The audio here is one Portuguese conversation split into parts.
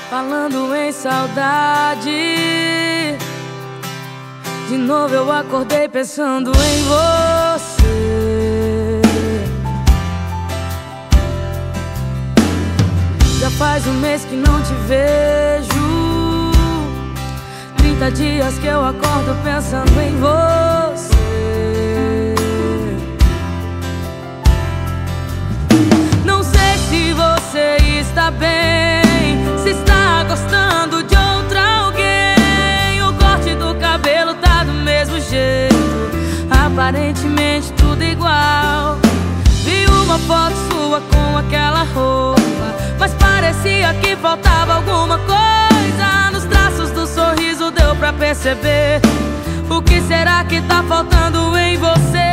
Falando em saudade, de novo eu acordei pensando em você. Já faz um mês que não te vejo, 30 dias que eu acordo pensando em você. Não sei se você está bem, se está gostando de outra alguém. O corte do cabelo tá do mesmo jeito, aparentemente tudo igual. Vi uma foto sua com aquela roupa, mas parecia que faltava alguma coisa. Nos traços do sorriso deu pra perceber. O que será que tá faltando em você?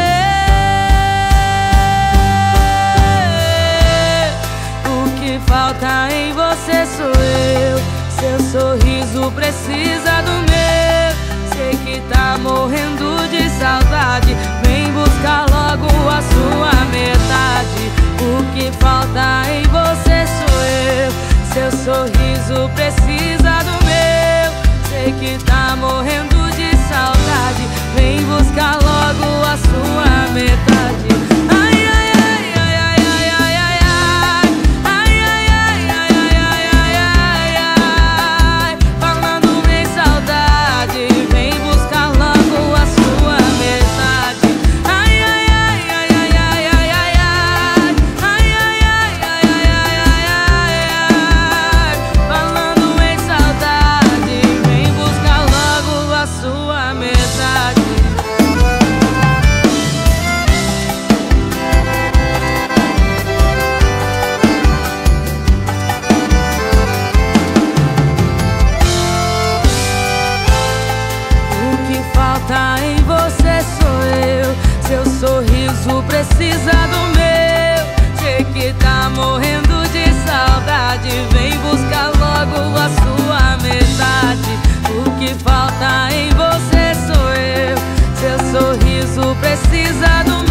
O que falta em você sou eu. Seu sorriso precisa do meu. Sei que tá morrendo de saudade, vem buscar logo a sua metade. O que falta em você sou eu. Seu sorriso precisa do meu. Sei que tá morrendo de saudade, vem buscar logo a sua metade. Ai, ai, ai, ai, ai, ai, ai, ai, ai, ai, ai, ai, ai, ai, ai. Falando em saudade, vem buscar logo a sua metade. Ai, ai, ai, ai, ai, ai, ai, ai, ai, ai, ai, ai, ai, ai, ai. Falando em saudade, vem buscar logo a sua metade. O que falta em você sou eu. Seu sorriso precisa do meu. Sei que tá morrendo de saudade, vem buscar logo a sua metade. O que falta em você sou eu. Seu sorriso precisa do